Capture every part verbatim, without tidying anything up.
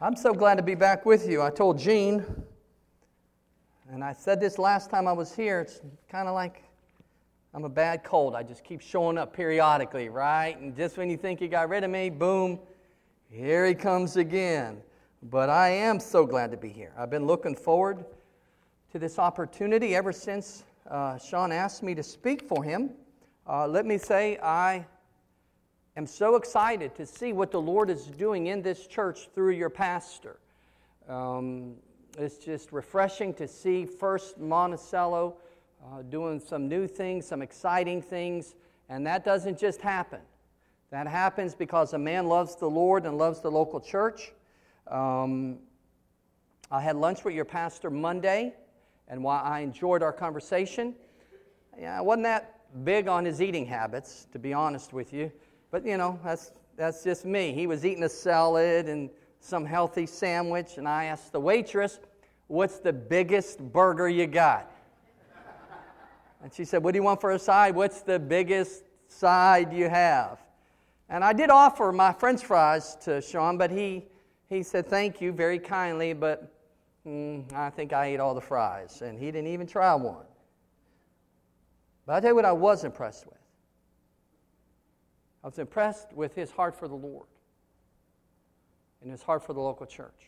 I'm so glad to be back with you. I told Jean, and I said this last time I was here, it's kind of like I'm a bad cold. I just keep showing up periodically, right? And just when you think you got rid of me, boom, here he comes again. But I am so glad to be here. I've been looking forward to this opportunity ever since uh, Sean asked me to speak for him. Uh, let me say, I am so excited to see what the Lord is doing in this church through your pastor. Um, it's just refreshing to see First Monticello uh, doing some new things, some exciting things, and that doesn't just happen. That happens because a man loves the Lord and loves the local church. Um, I had lunch with your pastor Monday, and while I enjoyed our conversation, yeah, I wasn't that big on his eating habits, to be honest with you. But, you know, that's that's just me. He was eating a salad and some healthy sandwich, and I asked the waitress, what's the biggest burger you got? And she said, what do you want for a side? What's the biggest side you have? And I did offer my French fries to Sean, but he, he said thank you very kindly, but mm, I think I ate all the fries, and he didn't even try one. But I'll tell you what I was impressed with. I was impressed with his heart for the Lord and his heart for the local church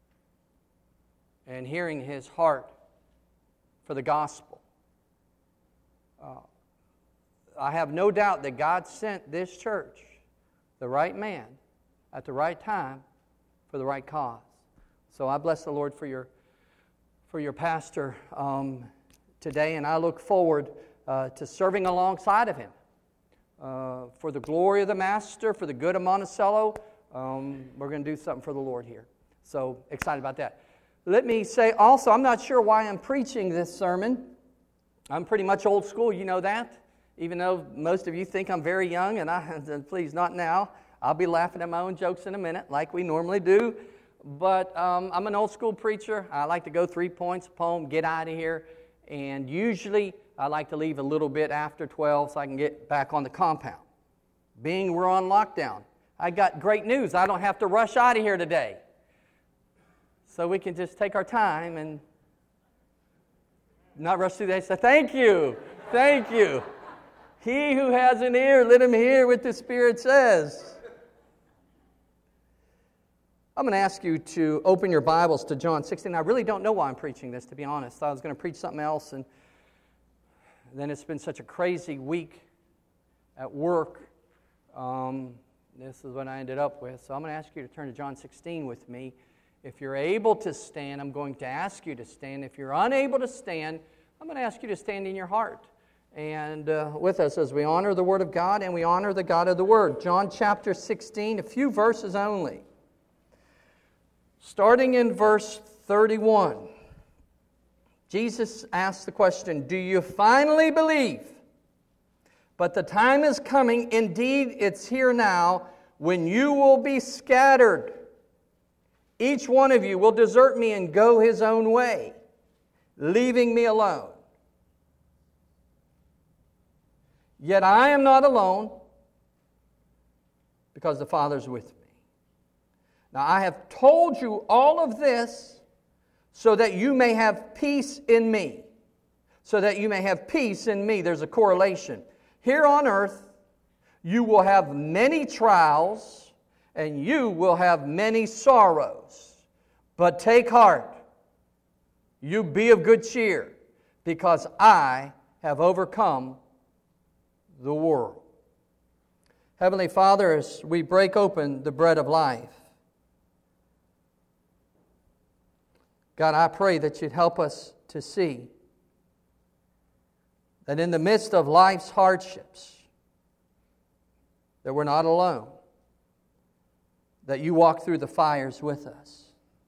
and hearing his heart for the gospel. Uh, I have no doubt that God sent this church the right man at the right time for the right cause. So I bless the Lord for your for your pastor um, today, and I look forward uh, to serving alongside of him. Uh, for the glory of the Master, for the good of Monticello, um, we're going to do something for the Lord here. So excited about that. Let me say also, I'm not sure why I'm preaching this sermon. I'm pretty much old school, you know that. Even though most of you think I'm very young, and I, please not now. I'll be laughing at my own jokes in a minute, like we normally do. But um, I'm an old school preacher. I like to go three points, poem, get out of here. And usually I like to leave a little bit after twelve so I can get back on the compound. Being we're on lockdown, I got great news. I don't have to rush out of here today. So we can just take our time and not rush through the day. So thank you. Thank you. He who has an ear, let him hear what the Spirit says. I'm going to ask you to open your Bibles to John sixteen. I really don't know why I'm preaching this, to be honest. I was going to preach something else, and then it's been such a crazy week at work. Um, this is what I ended up with. So I'm going to ask you to turn to John sixteen with me. If you're able to stand, I'm going to ask you to stand. If you're unable to stand, I'm going to ask you to stand in your heart and uh, with us as we honor the Word of God and we honor the God of the Word. John chapter sixteen, a few verses only. Starting in verse thirty-one, Jesus asked the question, do you finally believe? But the time is coming, indeed it's here now, when you will be scattered. Each one of you will desert me and go his own way, leaving me alone. Yet I am not alone, because the Father's with me. Now I have told you all of this so that you may have peace in me. So that you may have peace in me. There's a correlation. Here on earth, you will have many trials and you will have many sorrows. But take heart. You be of good cheer, because I have overcome the world. Heavenly Father, as we break open the bread of life, God, I pray that you'd help us to see that in the midst of life's hardships, that we're not alone, that you walk through the fires with us.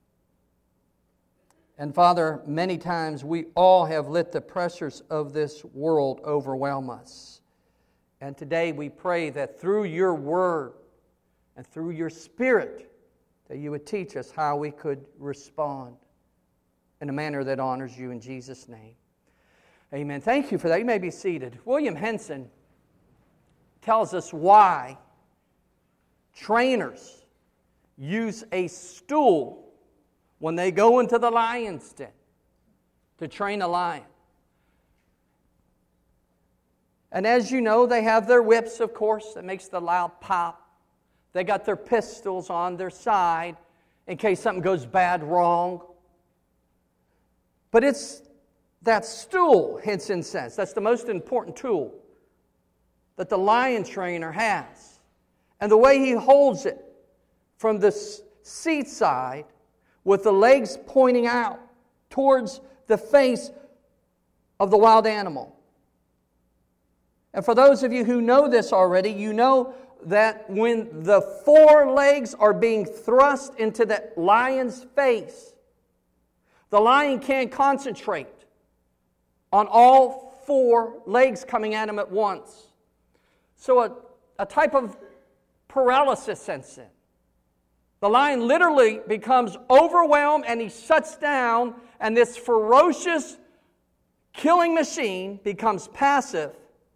And Father, many times we all have let the pressures of this world overwhelm us. And today we pray that through your word and through your Spirit, that you would teach us how we could respond in a manner that honors you in Jesus' name. Amen. Thank you for that. You may be seated. William Henson tells us why trainers use a stool when they go into the lion's den to train a lion. And as you know, they have their whips, of course, that makes the loud pop. They got their pistols on their side in case something goes bad wrong. But it's that stool, Henson says, that's the most important tool that the lion trainer has. And the way he holds it from the seat side with the legs pointing out towards the face of the wild animal. And for those of you who know this already, you know that when the four legs are being thrust into the lion's face, the lion can't concentrate on all four legs coming at him at once. So a, a type of paralysis sets in. The lion literally becomes overwhelmed and he shuts down, and this ferocious killing machine becomes passive,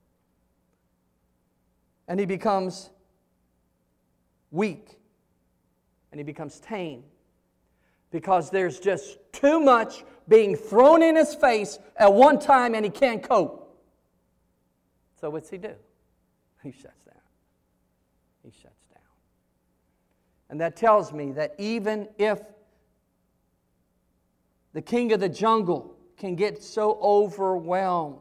and he becomes weak, and he becomes tame, because there's just too much being thrown in his face at one time and he can't cope. So what's he do? He shuts down. He shuts down. And that tells me that even if the king of the jungle can get so overwhelmed,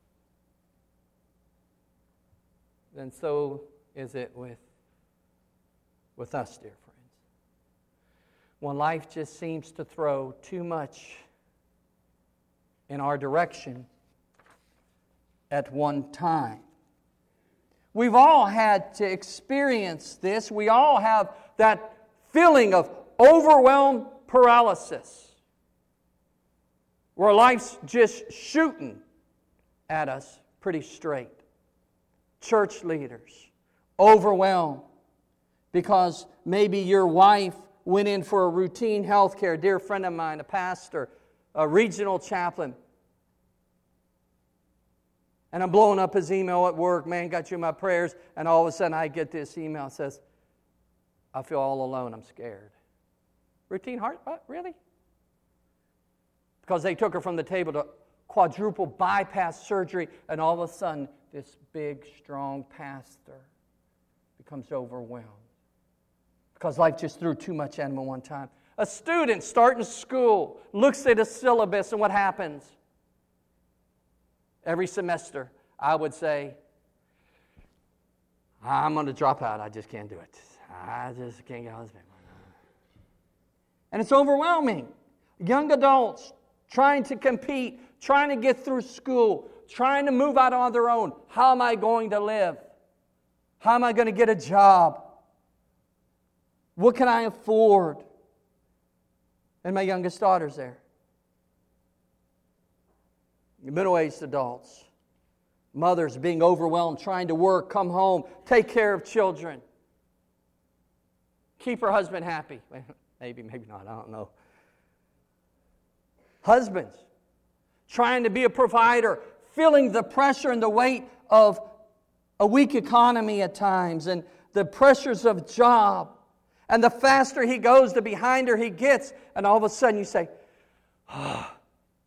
then so is it with, with us, dear friends. When life just seems to throw too much in our direction at one time. We've all had to experience this. We all have that feeling of overwhelmed paralysis, where life's just shooting at us pretty straight. Church leaders, overwhelmed because maybe your wife went in for a routine health care. A dear friend of mine, a pastor, a regional chaplain. And I'm blowing up his email at work. Man, got you in my prayers. And all of a sudden I get this email that says, I feel all alone. I'm scared. Routine heart? What? Really? Because they took her from the table to quadruple bypass surgery. And all of a sudden, this big, strong pastor becomes overwhelmed. Because life just threw too much at him at one time. A student starting school looks at a syllabus, and what happens? Every semester, I would say, I'm going to drop out. I just can't do it. I just can't get out of this paper. And it's overwhelming. Young adults trying to compete, trying to get through school, trying to move out on their own. How am I going to live? How am I going to get a job? What can I afford? And my youngest daughter's there. Middle-aged adults, mothers being overwhelmed, trying to work, come home, take care of children, keep her husband happy. Maybe, maybe not, I don't know. Husbands, trying to be a provider, feeling the pressure and the weight of a weak economy at times, and the pressures of job. And the faster he goes, the behinder he gets. And all of a sudden you say, ah. Oh.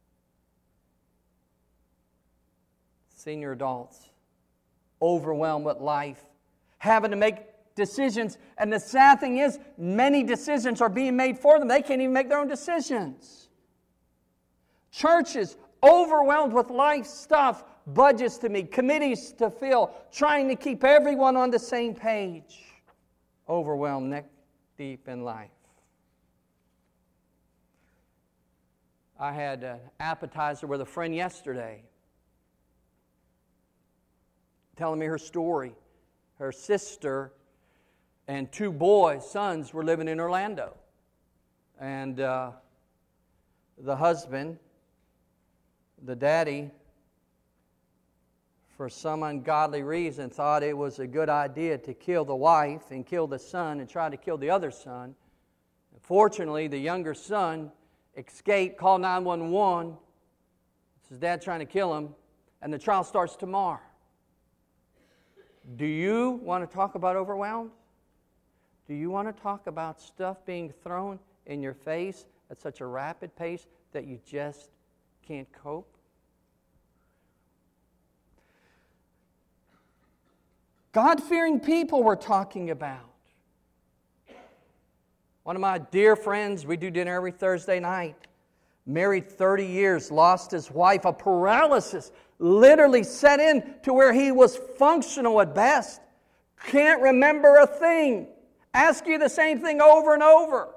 Senior adults, overwhelmed with life, having to make decisions. And the sad thing is, many decisions are being made for them. They can't even make their own decisions. Churches, overwhelmed with life stuff, budgets to meet, committees to fill, trying to keep everyone on the same page. Overwhelmed, neck deep in life. I had an appetizer with a friend yesterday, telling me her story. Her sister and two boys, sons, were living in Orlando. And uh, the husband, the daddy, for some ungodly reason, thought it was a good idea to kill the wife and kill the son and try to kill the other son. Fortunately, the younger son escaped, called nine one one. It's his dad trying to kill him, and the trial starts tomorrow. Do you want to talk about overwhelmed? Do you want to talk about stuff being thrown in your face at such a rapid pace that you just can't cope? God-fearing people we're talking about. One of my dear friends, we do dinner every Thursday night, married thirty years, lost his wife. A paralysis literally set in to where he was functional at best. Can't remember a thing. Ask you the same thing over and over.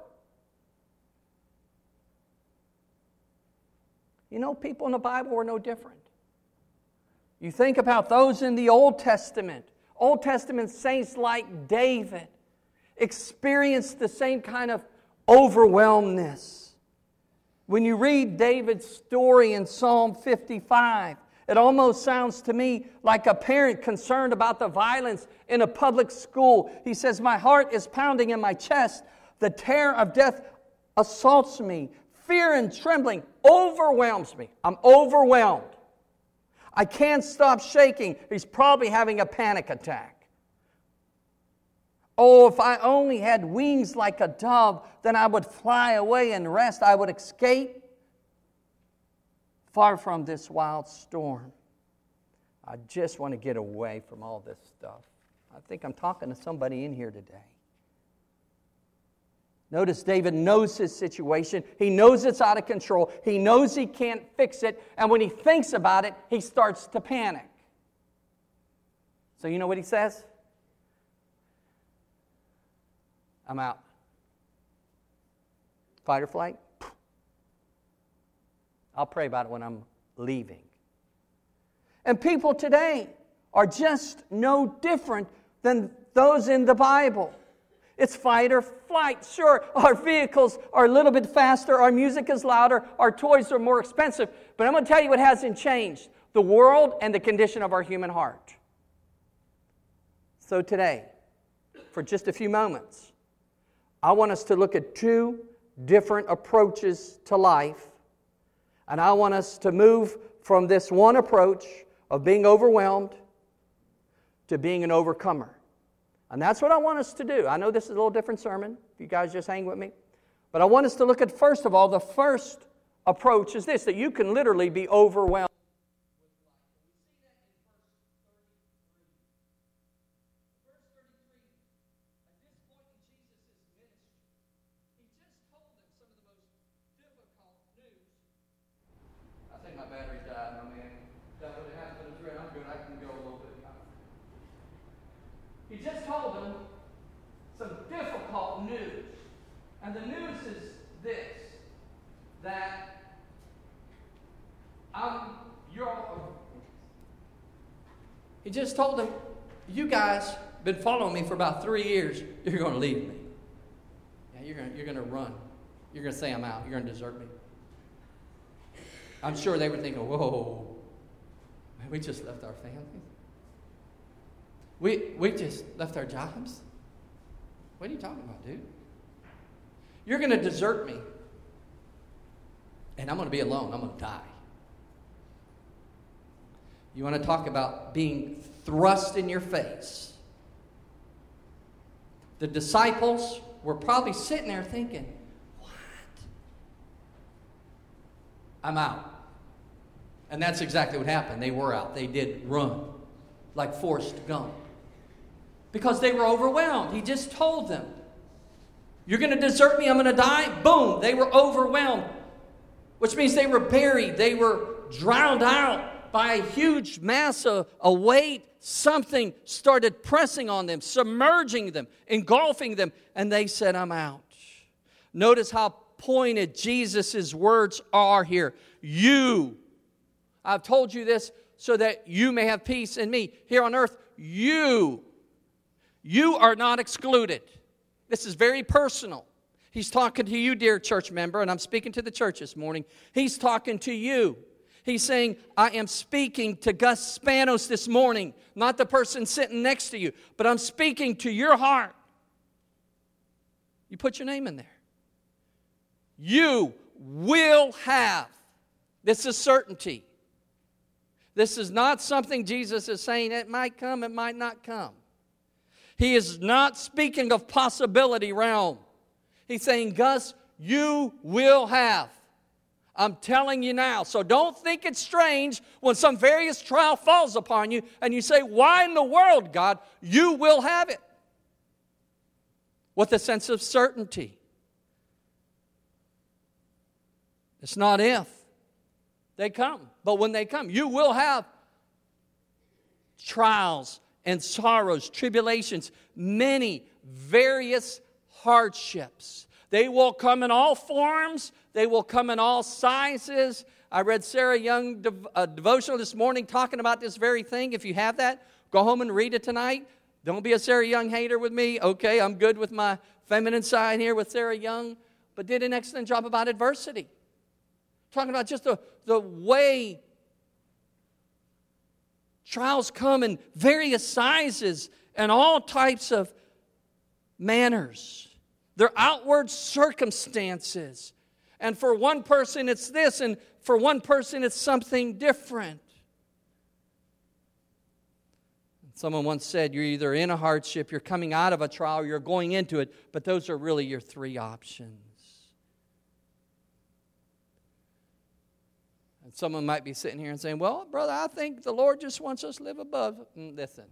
You know, people in the Bible were no different. You think about those in the Old Testament. Old Testament saints like David experienced the same kind of overwhelmness. When you read David's story in Psalm fifty-five, it almost sounds to me like a parent concerned about the violence in a public school. He says, "My heart is pounding in my chest. The terror of death assaults me. Fear and trembling overwhelms me. I'm overwhelmed. I can't stop shaking." He's probably having a panic attack. "Oh, if I only had wings like a dove, then I would fly away and rest. I would escape far from this wild storm. I just want to get away from all this stuff." I think I'm talking to somebody in here today. Notice David knows his situation. He knows it's out of control. He knows he can't fix it. And when he thinks about it, he starts to panic. So you know what he says? "I'm out." Fight or flight? I'll pray about it when I'm leaving. And people today are just no different than those in the Bible. It's fight or flight. Sure, our vehicles are a little bit faster, our music is louder, our toys are more expensive, but I'm going to tell you what hasn't changed: the world and the condition of our human heart. So today, for just a few moments, I want us to look at two different approaches to life, and I want us to move from this one approach of being overwhelmed to being an overcomer. And that's what I want us to do. I know this is a little different sermon, if you guys just hang with me. But I want us to look at, first of all, the first approach is this, that you can literally be overwhelmed. I think my battery's died. I mean, that would have happened. It's great. I'm good. I can go a little bit. He just told them some difficult news. And the news is this, that I'm, you're, he just told them, "You guys been following me for about three years. You're going to leave me. Yeah, you're going, you're going to run. You're going to say I'm out. You're going to desert me." I'm sure they were thinking, "Whoa, man, we just left our family. We we just left our jobs. What are you talking about, dude? You're going to desert me, and I'm going to be alone. I'm going to die." You want to talk about being thrust in your face? The disciples were probably sitting there thinking, "What? I'm out." And that's exactly what happened. They were out. They did run like Forrest Gump. Because they were overwhelmed. He just told them, "You're going to desert me, I'm going to die." Boom, they were overwhelmed. Which means they were buried. They were drowned out by a huge mass of a weight. Something started pressing on them, submerging them, engulfing them. And they said, "I'm out." Notice how pointed Jesus' words are here. You, I've told you this so that you may have peace in me. Here on earth, you You are not excluded. This is very personal. He's talking to you, dear church member, and I'm speaking to the church this morning. He's talking to you. He's saying, I am speaking to Gus Spanos this morning, not the person sitting next to you, but I'm speaking to your heart. You put your name in there. You will have. This is certainty. This is not something Jesus is saying, it might come, it might not come. He is not speaking of possibility realm. He's saying, Gus, you will have. I'm telling you now. So don't think it's strange when some various trial falls upon you and you say, why in the world, God? You will have it. With a sense of certainty. It's not if. They come. But when they come, you will have trials and sorrows, tribulations, many various hardships. They will come in all forms. They will come in all sizes. I read Sarah Young a devotional this morning talking about this very thing. If you have that, go home and read it tonight. Don't be a Sarah Young hater with me. Okay, I'm good with my feminine side here with Sarah Young. But did an excellent job about adversity. Talking about just the, the way trials come in various sizes and all types of manners. Their outward circumstances. And for one person it's this, and for one person it's something different. Someone once said, you're either in a hardship, you're coming out of a trial, or you're going into it, but those are really your three options. And someone might be sitting here and saying, well, brother, I think the Lord just wants us to live above. Listen,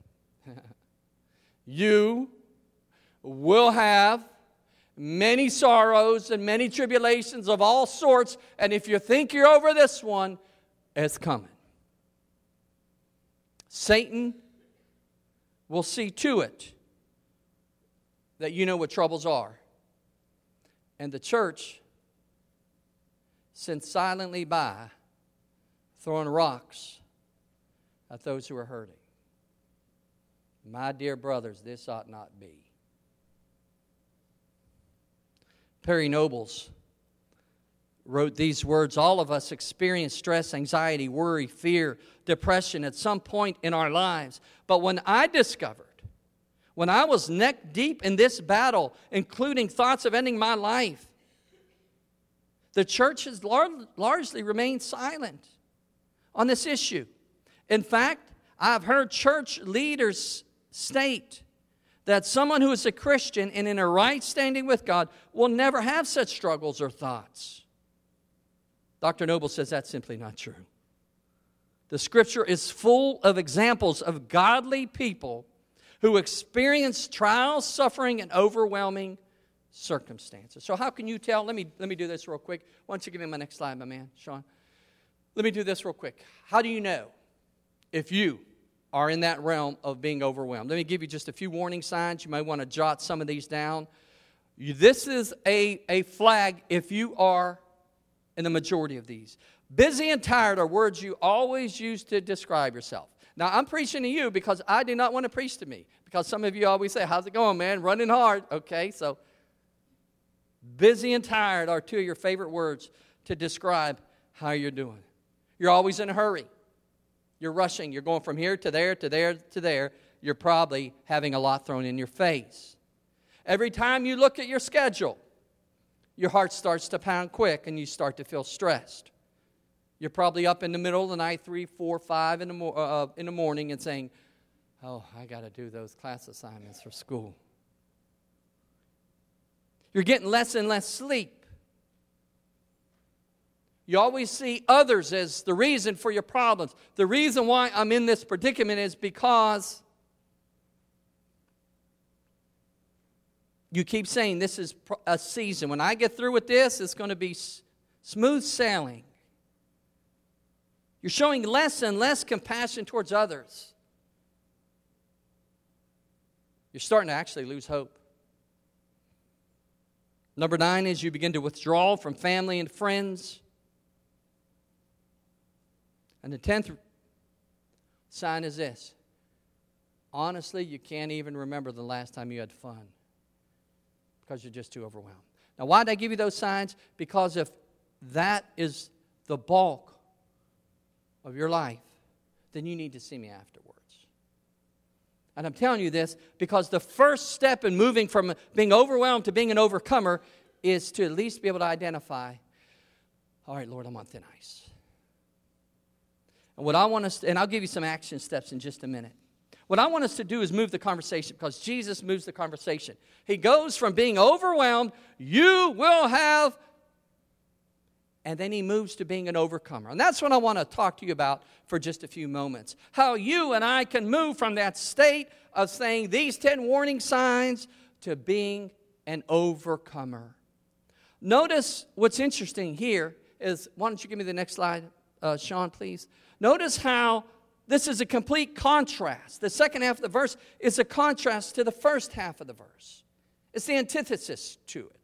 you will have many sorrows and many tribulations of all sorts, and if you think you're over this one, it's coming. Satan will see to it that you know what troubles are. And the church sits silently by, throwing rocks at those who are hurting. My dear brothers, this ought not be. Perry Nobles wrote these words, all of us experience stress, anxiety, worry, fear, depression at some point in our lives. But when I discovered, when I was neck deep in this battle, including thoughts of ending my life, the church has lar- largely remained silent on this issue. In fact, I've heard church leaders state that someone who is a Christian and in a right standing with God will never have such struggles or thoughts. Doctor Noble says that's simply not true. The Scripture is full of examples of godly people who experience trials, suffering, and overwhelming circumstances. So how can you tell? Let me, let me do this real quick. Why don't you give me my next slide, my man, Sean? Let me do this real quick. How do you know if you are in that realm of being overwhelmed? Let me give you just a few warning signs. You might want to jot some of these down. You, this is a, a flag if you are in the majority of these. Busy and tired are words you always use to describe yourself. Now, I'm preaching to you because I do not want to preach to me. Because some of you always say, how's it going, man? Running hard. Okay, so busy and tired are two of your favorite words to describe how you're doing. You're always in a hurry. You're rushing. You're going from here to there, to there, to there. You're probably having a lot thrown in your face. Every time you look at your schedule, your heart starts to pound quick and you start to feel stressed. You're probably up in the middle of the night, three, four, five in the, mo- uh, in the morning and saying, oh, I got to do those class assignments for school. You're getting less and less sleep. You always see others as the reason for your problems. The reason why I'm in this predicament is because you keep saying this is a season. When I get through with this, it's going to be smooth sailing. You're showing less and less compassion towards others. You're starting to actually lose hope. Number nine is you begin to withdraw from family and friends. And the tenth sign is this. Honestly, you can't even remember the last time you had fun because you're just too overwhelmed. Now, why did I give you those signs? Because if that is the bulk of your life, then you need to see me afterwards. And I'm telling you this because the first step in moving from being overwhelmed to being an overcomer is to at least be able to identify, all right, Lord, I'm on thin ice. And what I want us, and I'll give you some action steps in just a minute. What I want us to do is move the conversation, because Jesus moves the conversation. He goes from being overwhelmed, you will have, and then he moves to being an overcomer. And that's what I want to talk to you about for just a few moments. How you and I can move from that state of saying these ten warning signs to being an overcomer. Notice what's interesting here is, why don't you give me the next slide, uh, Sean, please? Notice how this is a complete contrast. The second half of the verse is a contrast to the first half of the verse. It's the antithesis to it.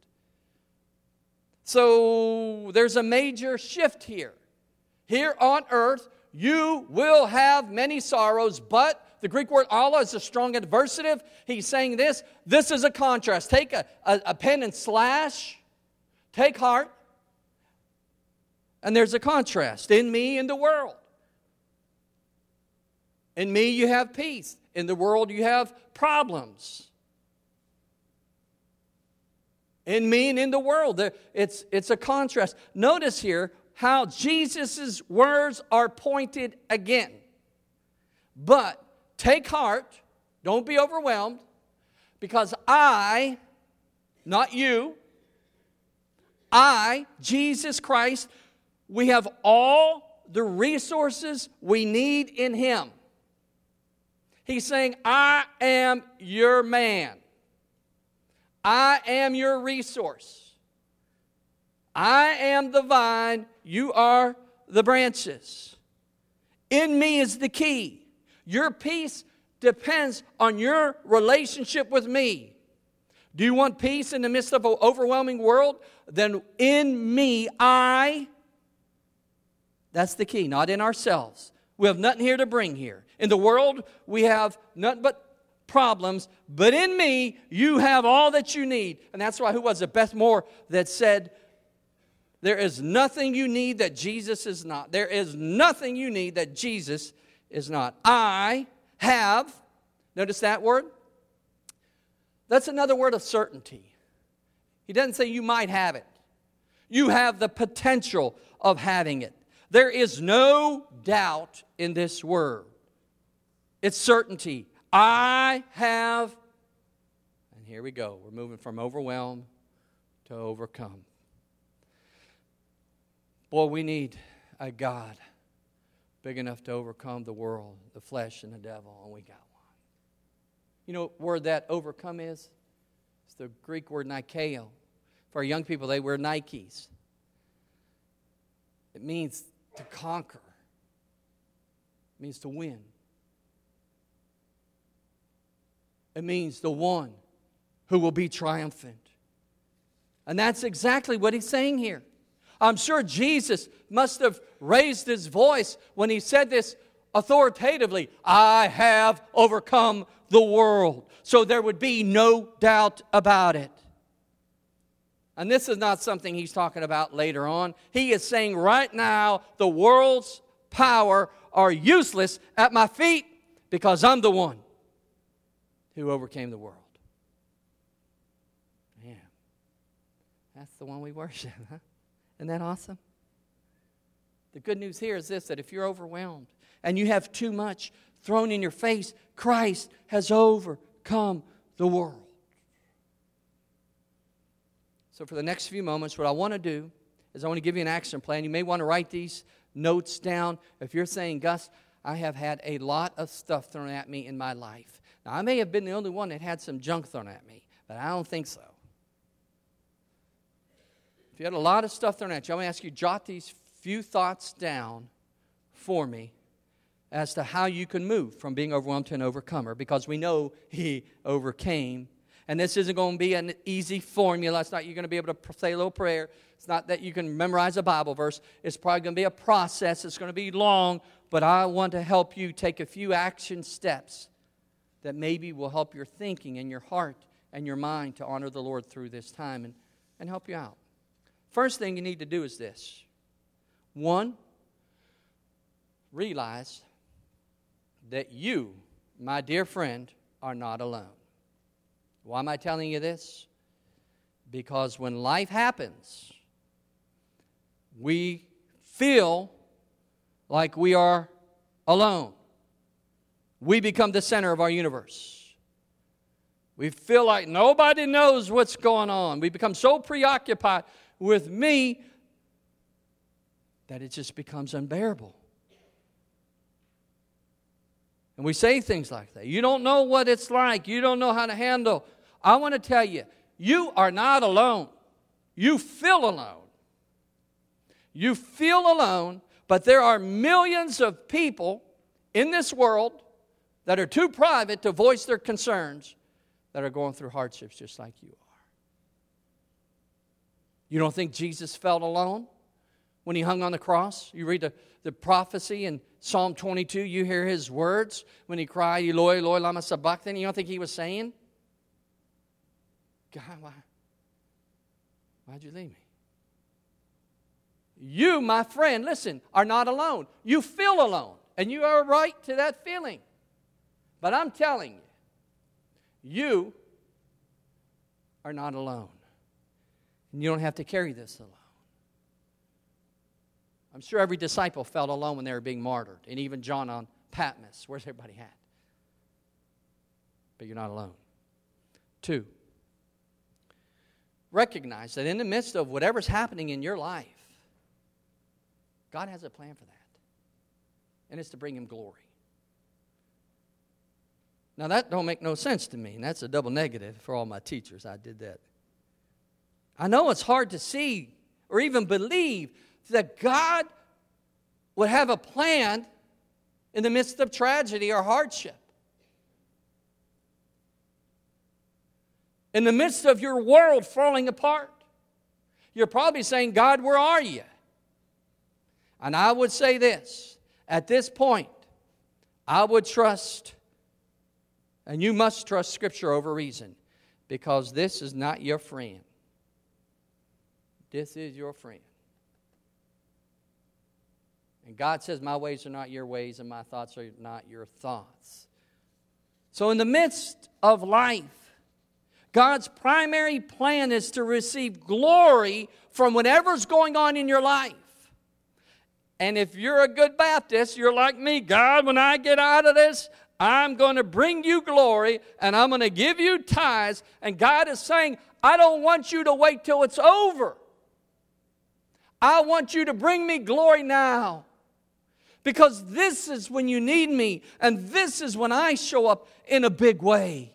So there's a major shift here. Here on earth, you will have many sorrows, but the Greek word Allah is a strong adversative. He's saying this. This is a contrast. Take a, a, a pen and slash. Take heart. And there's a contrast. In me, in the world. In me, you have peace. In the world, you have problems. In me and in the world, it's, it's a contrast. Notice here how Jesus' words are pointed again. But take heart, don't be overwhelmed, because I, not you, I, Jesus Christ, we have all the resources we need in Him. He's saying, I am your man. I am your resource. I am the vine, you are the branches. In me is the key. Your peace depends on your relationship with me. Do you want peace in the midst of an overwhelming world? Then in me, I, that's the key, not in ourselves. We have nothing here to bring here. In the world, we have nothing but problems, but in me, you have all that you need. And that's why, who was it? Beth Moore that said, there is nothing you need that Jesus is not. There is nothing you need that Jesus is not. I have, notice that word? That's another word of certainty. He doesn't say you might have it. You have the potential of having it. There is no doubt in this word. It's certainty. I have, and here we go. We're moving from overwhelmed to overcome. Boy, we need a God big enough to overcome the world, the flesh, and the devil, and we got one. You know what word that overcome is? It's the Greek word nikeo. For our young people, they wear Nikes. It means to conquer. It means to win. It means the one who will be triumphant. And that's exactly what he's saying here. I'm sure Jesus must have raised his voice when he said this authoritatively. I have overcome the world. So there would be no doubt about it. And this is not something he's talking about later on. He is saying right now, the world's power are useless at my feet because I'm the one who overcame the world. Man, that's the one we worship, huh? Isn't that awesome? The good news here is this, that if you're overwhelmed and you have too much thrown in your face, Christ has overcome the world. So for the next few moments, what I want to do is I want to give you an action plan. You may want to write these notes down. If you're saying, Gus, I have had a lot of stuff thrown at me in my life. Now, I may have been the only one that had some junk thrown at me, but I don't think so. If you had a lot of stuff thrown at you, I'm going to ask you to jot these few thoughts down for me as to how you can move from being overwhelmed to an overcomer, because we know he overcame. And this isn't going to be an easy formula. It's not you're going to be able to say a little prayer. It's not that you can memorize a Bible verse. It's probably going to be a process. It's going to be long, but I want to help you take a few action steps that maybe will help your thinking and your heart and your mind to honor the Lord through this time and, and help you out. First thing you need to do is this. One, realize that you, my dear friend, are not alone. Why am I telling you this? Because when life happens, we feel like we are alone. we become the center of our universe. We feel like nobody knows what's going on. We become so preoccupied with me that it just becomes unbearable. And we say things like that. You don't know what it's like. You don't know how to handle. I want to tell you, you are not alone. You feel alone. You feel alone, but there are millions of people in this world that are too private to voice their concerns that are going through hardships just like you are. You don't think Jesus felt alone when he hung on the cross? You read the, the prophecy in Psalm twenty-two, you hear his words when he cried, Eloi, Eloi, lama sabachthani. You don't think he was saying, God, why, why'd you leave me? You, my friend, listen, are not alone. You feel alone, and you are right to that feeling. But I'm telling you, you are not alone. And you don't have to carry this alone. I'm sure every disciple felt alone when they were being martyred, and even John on Patmos. Where's everybody at? But you're not alone. Two, recognize that in the midst of whatever's happening in your life, God has a plan for that. And it's to bring him glory. Now that don't make no sense to me, and that's a double negative for all my teachers. I did that. I know it's hard to see or even believe that God would have a plan in the midst of tragedy or hardship. In the midst of your world falling apart, you're probably saying, God, where are you? And I would say this, at this point, I would trust, and you must trust Scripture over reason, because this is not your friend. This is your friend. And God says, my ways are not your ways, and my thoughts are not your thoughts. So in the midst of life, God's primary plan is to receive glory from whatever's going on in your life. And if you're a good Baptist, you're like me. God, when I get out of this, I'm going to bring you glory, and I'm going to give you tithes. And God is saying, I don't want you to wait till it's over. I want you to bring me glory now. Because this is when you need me, and this is when I show up in a big way.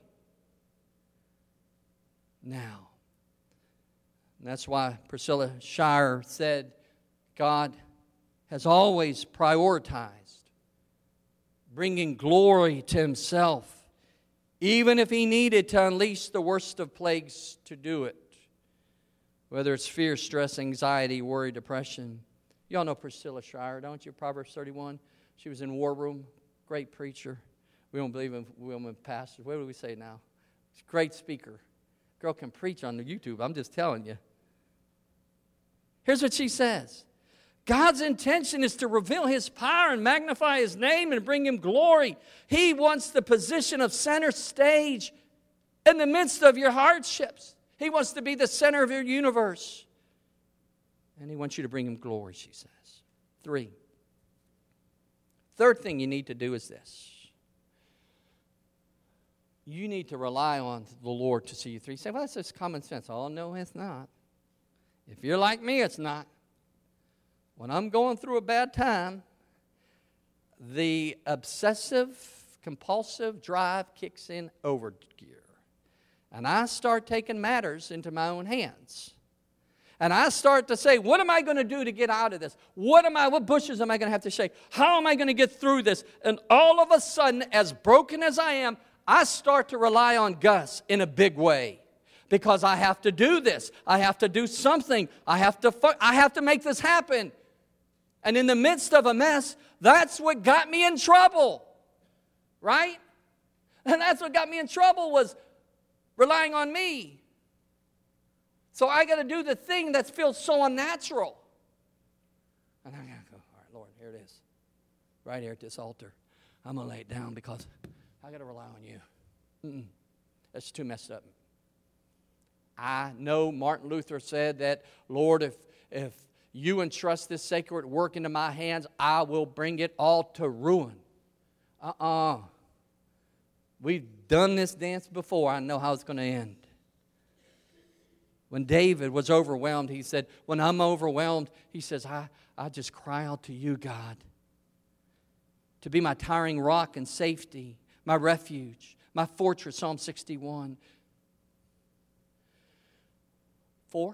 Now. And that's why Priscilla Shirer said, God has always prioritized bringing glory to himself, even if he needed to unleash the worst of plagues to do it. Whether it's fear, stress, anxiety, worry, depression. You all know Priscilla Shirer, don't you? Proverbs thirty-one. She was in War Room. Great preacher. We don't believe in women pastors. What do we say now? She's a great speaker. Girl can preach on the YouTube. I'm just telling you. Here's what she says. God's intention is to reveal his power and magnify his name and bring him glory. He wants the position of center stage in the midst of your hardships. He wants to be the center of your universe. And he wants you to bring him glory, she says. Three. Third thing you need to do is this. You need to rely on the Lord to see you through. You say, well, that's just common sense. Oh, no, it's not. If you're like me, it's not. When I'm going through a bad time, the obsessive, compulsive drive kicks in over gear. And I start taking matters into my own hands. And I start to say, what am I going to do to get out of this? What am I, what bushes am I going to have to shake? How am I going to get through this? And all of a sudden, as broken as I am, I start to rely on Gus in a big way. Because I have to do this. I have to do something. I have to, fu- I have to make this happen. And in the midst of a mess, that's what got me in trouble. Right? And that's what got me in trouble was relying on me. So I got to do the thing that feels so unnatural. And I'm going to go, all right, Lord, here it is. Right here at this altar. I'm going to lay it down because I got to rely on you. Mm-mm. That's too messed up. I know Martin Luther said that, Lord, if if you entrust this sacred work into my hands, I will bring it all to ruin. Uh-uh. We've done this dance before. I know how it's going to end. When David was overwhelmed, he said, when I'm overwhelmed, he says, I, I just cry out to you, God, to be my towering rock and safety, my refuge, my fortress, Psalm sixty-one. Four.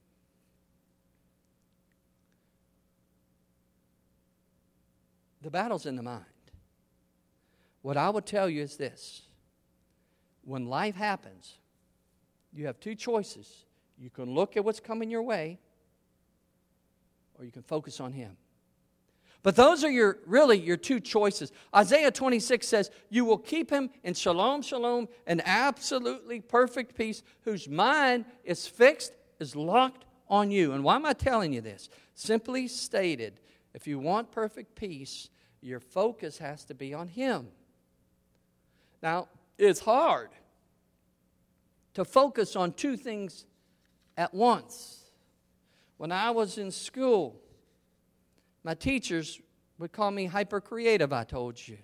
The battle's in the mind. What I would tell you is this. When life happens, you have two choices. You can look at what's coming your way, or you can focus on Him. But those are your really your two choices. Isaiah twenty-six says, you will keep him in shalom, shalom, an absolutely perfect peace, whose mind is fixed, is locked on you. And why am I telling you this? Simply stated, if you want perfect peace, your focus has to be on Him. Now, it's hard to focus on two things at once. When I was in school, my teachers would call me hyper-creative, I told you.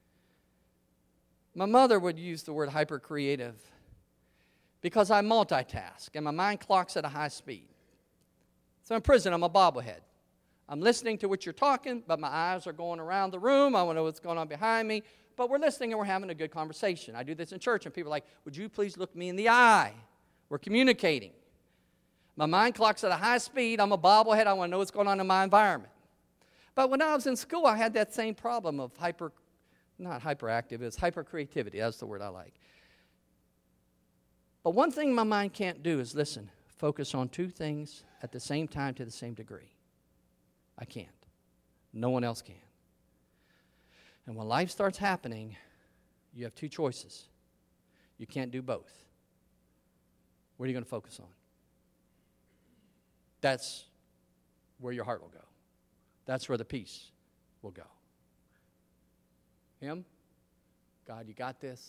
My mother would use the word hyper-creative because I multitask and my mind clocks at a high speed. So in prison, I'm a bobblehead. I'm listening to what you're talking, but my eyes are going around the room. I want to know what's going on behind me. But we're listening and we're having a good conversation. I do this in church and people are like, would you please look me in the eye? We're communicating. My mind clock's at a high speed. I'm a bobblehead. I want to know what's going on in my environment. But when I was in school, I had that same problem of hyper, not hyperactive, it's hypercreativity. That's the word I like. But one thing my mind can't do is, listen, focus on two things at the same time to the same degree. I can't. No one else can. And when life starts happening, you have two choices. You can't do both. What are you going to focus on? That's where your heart will go. That's where the peace will go. Him? God, you got this?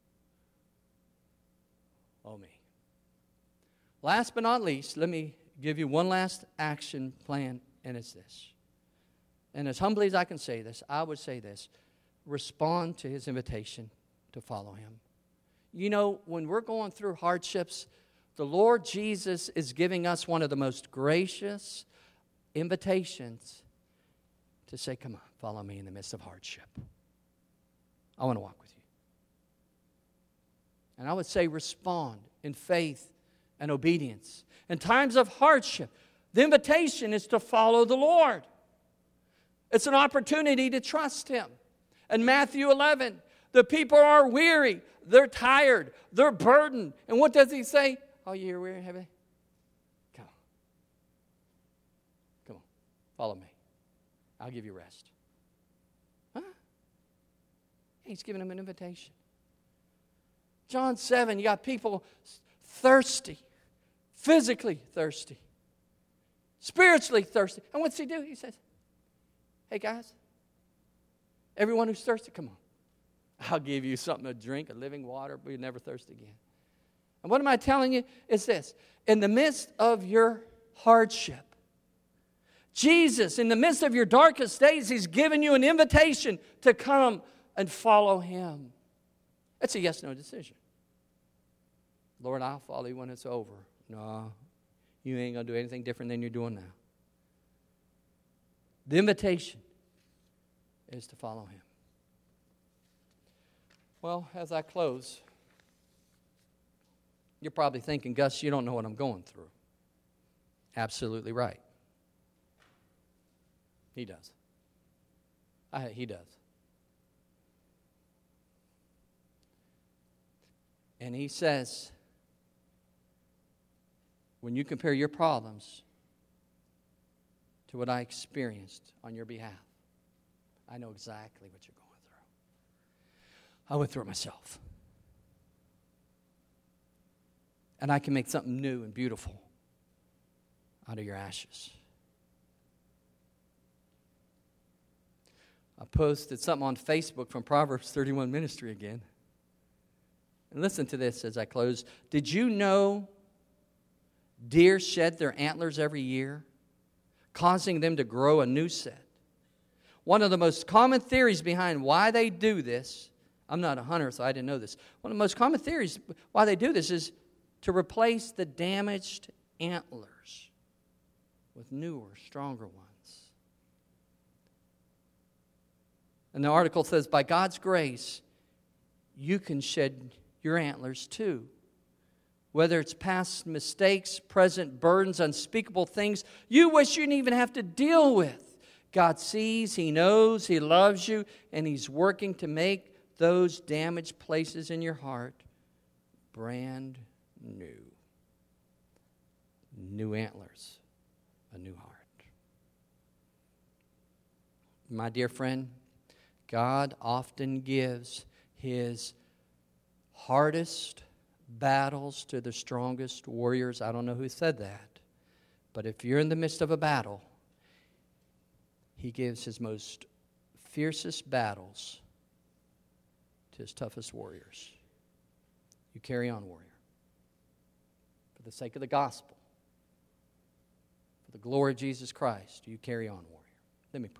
Oh, me. Last but not least, let me give you one last action plan, and it's this. And as humbly as I can say this, I would say this. Respond to His invitation to follow Him. You know, when we're going through hardships, the Lord Jesus is giving us one of the most gracious invitations to say, come on, follow me in the midst of hardship. I want to walk with you. And I would say respond in faith and obedience. In times of hardship, the invitation is to follow the Lord. It's an opportunity to trust Him. In Matthew eleven, the people are weary, they're tired, they're burdened. And what does He say? Oh, you're weary and heavy? Come on. Come on. Follow me. I'll give you rest. Huh? He's giving them an invitation. John seven, you got people thirsty, physically thirsty, spiritually thirsty. And what's He do? He says, hey guys, everyone who's thirsty, come on. I'll give you something to drink, a living water, but you'll never thirst again. And what am I telling you? It's this. In the midst of your hardship, Jesus, in the midst of your darkest days, He's given you an invitation to come and follow Him. It's a yes-no decision. Lord, I'll follow you when it's over. No, you ain't going to do anything different than you're doing now. The invitation is to follow Him. Well, as I close, you're probably thinking, Gus, you don't know what I'm going through. Absolutely right. He does. I, he does. And He says, when you compare your problems to what I experienced on your behalf, I know exactly what you're going through. I went through it myself. And I can make something new and beautiful out of your ashes. I posted something on Facebook from Proverbs thirty-one Ministry again. And listen to this as I close. Did you know deer shed their antlers every year, causing them to grow a new set? One of the most common theories behind why they do this, I'm not a hunter, so I didn't know this. One of the most common theories why they do this is to replace the damaged antlers with newer, stronger ones. And the article says, by God's grace, you can shed your antlers too. Whether it's past mistakes, present burdens, unspeakable things you wish you didn't even have to deal with. God sees, He knows, He loves you, and He's working to make those damaged places in your heart brand new. New antlers, a new heart. My dear friend, God often gives His hardest battles to the strongest warriors. I don't know who said that, but if you're in the midst of a battle, He gives His most fiercest battles to His toughest warriors. You carry on, warrior. For the sake of the gospel, for the glory of Jesus Christ, you carry on, warrior. Let me pray.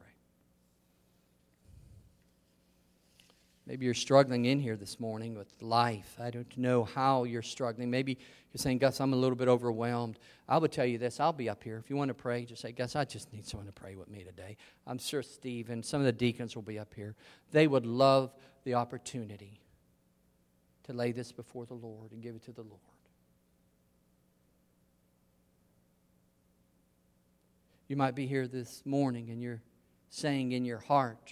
Maybe you're struggling in here this morning with life. I don't know how you're struggling. Maybe you're saying, Gus, I'm a little bit overwhelmed. I would tell you this. I'll be up here. If you want to pray, just say, Gus, I just need someone to pray with me today. I'm sure Steve and some of the deacons will be up here. They would love the opportunity to lay this before the Lord and give it to the Lord. You might be here this morning and you're saying in your heart,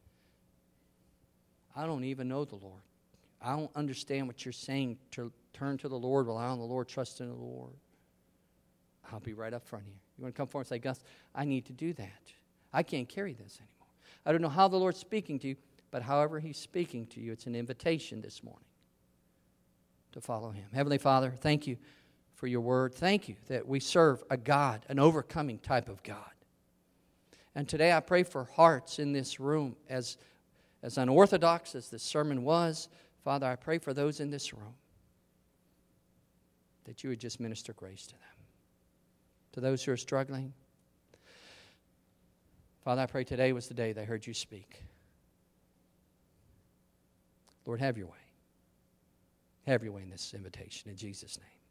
I don't even know the Lord. I don't understand what you're saying to turn to the Lord, rely on the Lord, trust in the Lord. I'll be right up front here. You want to come forward and say, Gus, I need to do that. I can't carry this anymore. I don't know how the Lord's speaking to you, but however He's speaking to you, it's an invitation this morning to follow Him. Heavenly Father, thank you for your word. Thank you that we serve a God, an overcoming type of God. And today I pray for hearts in this room as As unorthodox as this sermon was, Father, I pray for those in this room that you would just minister grace to them. To those who are struggling, Father, I pray today was the day they heard you speak. Lord, have your way. Have your way in this invitation in Jesus' name.